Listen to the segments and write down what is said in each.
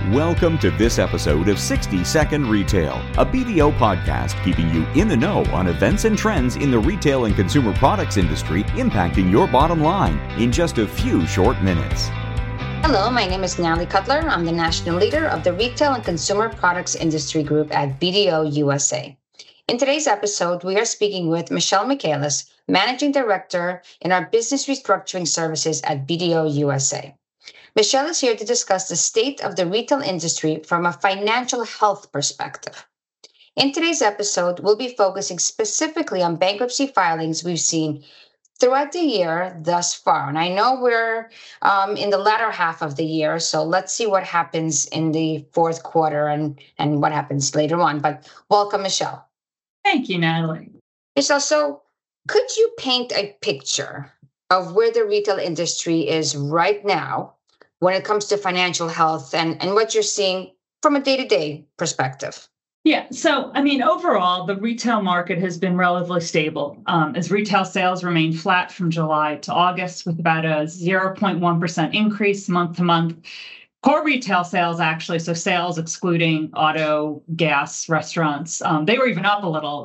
Welcome to this episode of 60 Second Retail, a BDO podcast keeping you in the know on events and trends in the retail and consumer products industry impacting your bottom line in just a few short minutes. Hello, my name is Natalie Cutler. I'm the national leader of the Retail and Consumer Products Industry Group at BDO USA. In today's episode, we are speaking with Michelle Michaelis, Managing Director in our Business Restructuring Services at BDO USA. Michelle is here to discuss the state of the retail industry from a financial health perspective. In today's episode, we'll be focusing specifically on bankruptcy filings we've seen throughout the year thus far. And I know we're in the latter half of the year, so let's see what happens in the fourth quarter and what happens later on. But welcome, Michelle. Thank you, Natalie. Michelle, so could you paint a picture of where the retail industry is right now when it comes to financial health and what you're seeing from a day-to-day perspective? Yeah. So, overall, the retail market has been relatively stable as retail sales remain flat from July to August with about a 0.1% increase month to month. Core retail sales, actually, so sales excluding auto, gas, restaurants, they were even up a little,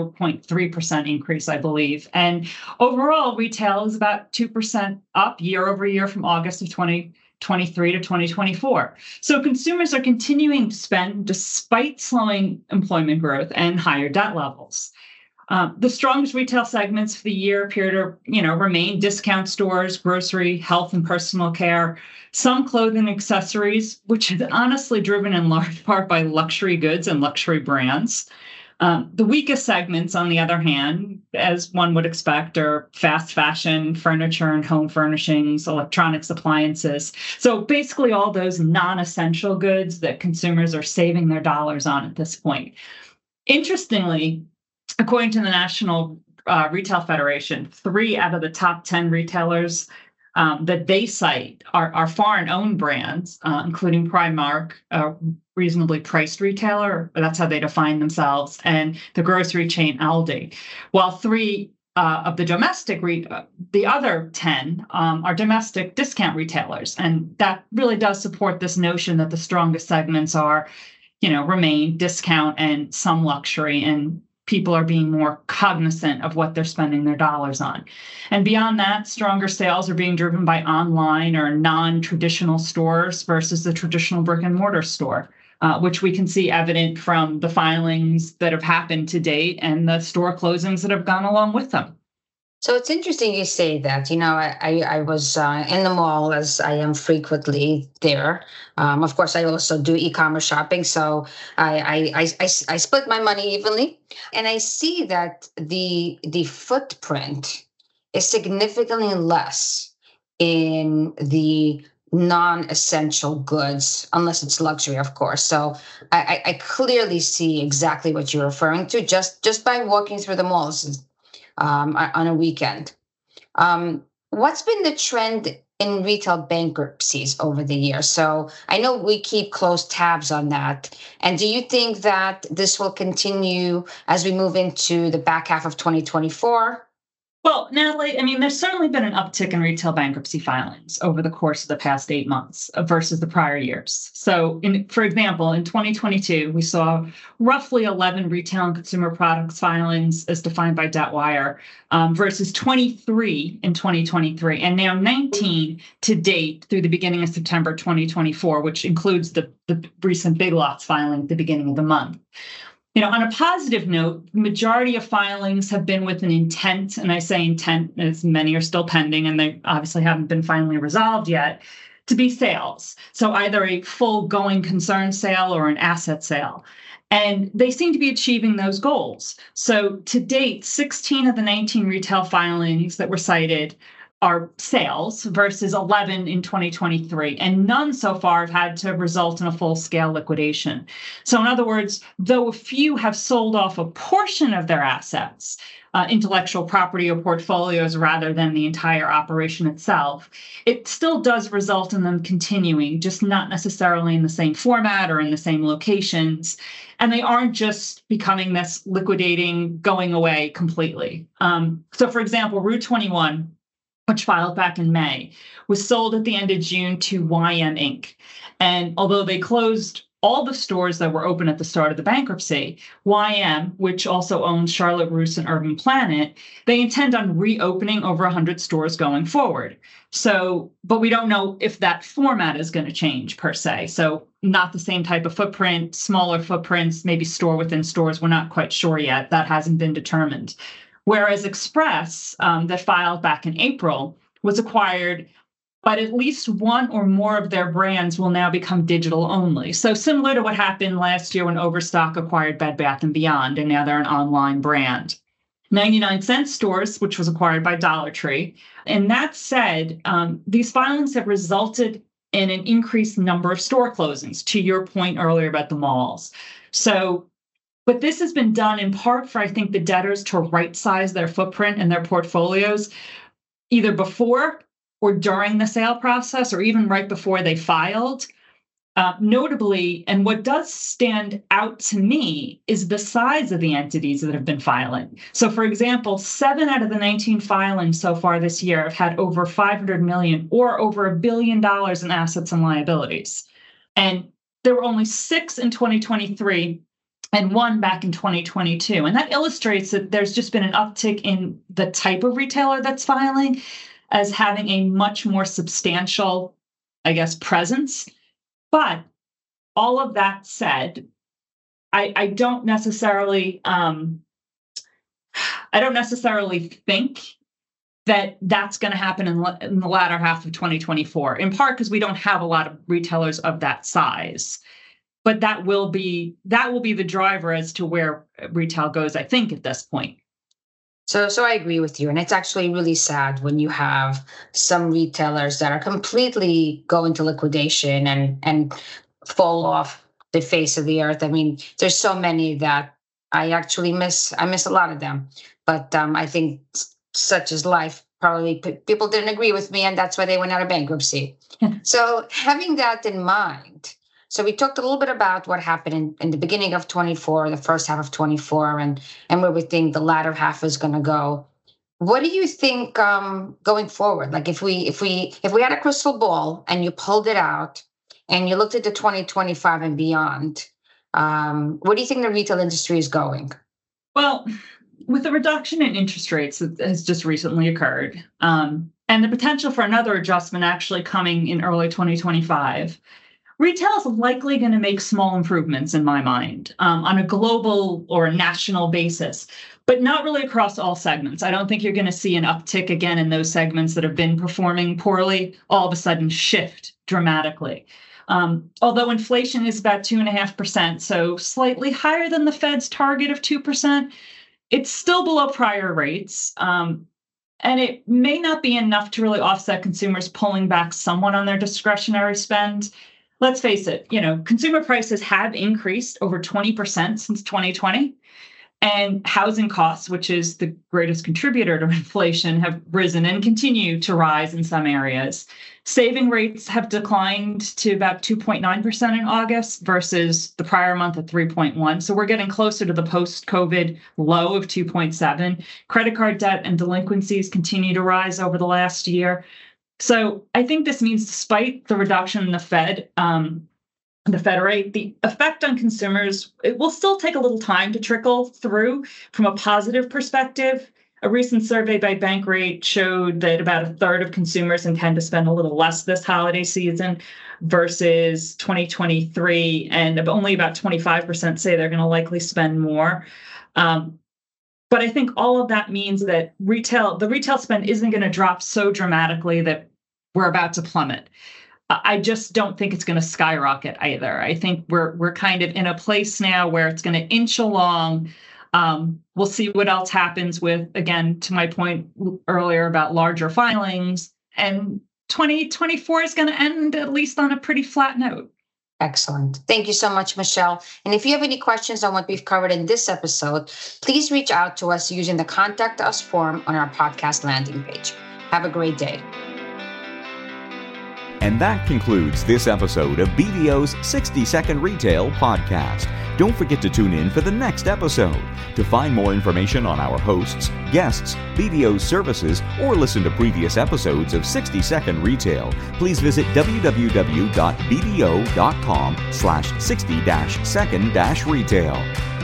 0.3% increase, I believe. And overall, retail is about 2% up year over year from August of 2023 to 2024. So consumers are continuing to spend despite slowing employment growth and higher debt levels. The strongest retail segments for the year appear to, remain discount stores, grocery, health and personal care, some clothing and accessories, which is honestly driven in large part by luxury goods and luxury brands. The weakest segments, on the other hand, as one would expect, are fast fashion, furniture and home furnishings, electronics, appliances. So basically all those non-essential goods that consumers are saving their dollars on at this point. Interestingly, according to the National Retail Federation, 3 out of the top 10 retailers that they cite are foreign-owned brands, including Primark, a reasonably priced retailer, that's how they define themselves, and the grocery chain Aldi. While 3 of the domestic, the other 10 are domestic discount retailers. And that really does support this notion that the strongest segments remain discount and some luxury, and people are being more cognizant of what they're spending their dollars on. And beyond that, stronger sales are being driven by online or non-traditional stores versus the traditional brick and mortar store, which we can see evident from the filings that have happened to date and the store closings that have gone along with them. So it's interesting you say that. I was in the mall, as I am frequently there. Of course, I also do e-commerce shopping, so I split my money evenly, and I see that the footprint is significantly less in the non-essential goods, unless it's luxury, of course. So I clearly see exactly what you're referring to just by walking through the malls on a weekend. What's been the trend in retail bankruptcies over the years? So I know we keep close tabs on that. And do you think that this will continue as we move into the back half of 2024? Well, Natalie, there's certainly been an uptick in retail bankruptcy filings over the course of the past 8 months versus the prior years. So, for example, in 2022, we saw roughly 11 retail and consumer products filings as defined by Debtwire versus 23 in 2023, and now 19 to date through the beginning of September 2024, which includes the recent Big Lots filing at the beginning of the month. On a positive note, the majority of filings have been with an intent, and I say intent as many are still pending and they obviously haven't been finally resolved yet, to be sales. So either a full going concern sale or an asset sale. And they seem to be achieving those goals. So to date, 16 of the 19 retail filings that were cited are sales versus 11 in 2023, and none so far have had to result in a full-scale liquidation. So in other words, though a few have sold off a portion of their assets, intellectual property or portfolios rather than the entire operation itself, it still does result in them continuing, just not necessarily in the same format or in the same locations. And they aren't just becoming this liquidating, going away completely. So for example, Rue 21, which filed back in May, was sold at the end of June to YM Inc. And although they closed all the stores that were open at the start of the bankruptcy, YM, which also owns Charlotte Russe and Urban Planet, they intend on reopening over 100 stores going forward. So, but we don't know if that format is going to change per se. So not the same type of footprint, smaller footprints, maybe store within stores. We're not quite sure yet. That hasn't been determined. Whereas Express, that filed back in April, was acquired, but at least one or more of their brands will now become digital only. So similar to what happened last year when Overstock acquired Bed Bath & Beyond, and now they're an online brand. 99-cent Stores, which was acquired by Dollar Tree. And that said, these filings have resulted in an increased number of store closings, to your point earlier about the malls. So, but this has been done in part for, I think, the debtors to right-size their footprint and their portfolios, either before or during the sale process, or even right before they filed. Notably, and what does stand out to me is the size of the entities that have been filing. So, for example, 7 out of the 19 filings so far this year have had over $500 million or over $1 billion in assets and liabilities. And there were only 6 in 2023 and 1 back in 2022. And that illustrates that there's just been an uptick in the type of retailer that's filing as having a much more substantial, I guess, presence. But all of that said, I don't necessarily think that that's going to happen in the latter half of 2024. In part because we don't have a lot of retailers of that size, but that will be the driver as to where retail goes, I think, at this point. So I agree with you. And it's actually really sad when you have some retailers that are completely go into liquidation and fall off the face of the earth. I mean, there's so many that I actually miss. I miss a lot of them. But I think such is life. Probably people didn't agree with me, and that's why they went out of bankruptcy. So having that in mind, so we talked a little bit about what happened in the beginning of 24, the first half of 24, and where we think the latter half is going to go. What do you think going forward? Like if we had a crystal ball and you pulled it out and you looked at the 2025 and beyond, where do you think the retail industry is going? Well, with the reduction in interest rates that has just recently occurred, and the potential for another adjustment actually coming in early 2025, retail is likely going to make small improvements, in my mind, on a global or a national basis, but not really across all segments. I don't think you're going to see an uptick again in those segments that have been performing poorly, all of a sudden shift dramatically. Although inflation is about 2.5%, so slightly higher than the Fed's target of 2%, it's still below prior rates. And it may not be enough to really offset consumers pulling back somewhat on their discretionary spend. Let's face it, consumer prices have increased over 20% since 2020, and housing costs, which is the greatest contributor to inflation, have risen and continue to rise in some areas. Saving rates have declined to about 2.9% in August versus the prior month at 3.1%. So we're getting closer to the post-COVID low of 2.7%. Credit card debt and delinquencies continue to rise over the last year. So I think this means despite the reduction in the Fed rate, the effect on consumers, it will still take a little time to trickle through from a positive perspective. A recent survey by Bankrate showed that about a third of consumers intend to spend a little less this holiday season versus 2023, and only about 25% say they're going to likely spend more. But I think all of that means that the retail spend isn't going to drop so dramatically that we're about to plummet. I just don't think it's going to skyrocket either. I think we're kind of in a place now where it's going to inch along. We'll see what else happens with, again, to my point earlier about larger filings. And 2024 is going to end at least on a pretty flat note. Excellent. Thank you so much, Michelle. And if you have any questions on what we've covered in this episode, please reach out to us using the Contact Us form on our podcast landing page. Have a great day. And that concludes this episode of BDO's 60-Second Retail Podcast. Don't forget to tune in for the next episode. To find more information on our hosts, guests, BDO's services, or listen to previous episodes of 60-Second Retail, please visit www.bdo.com/60-second-retail.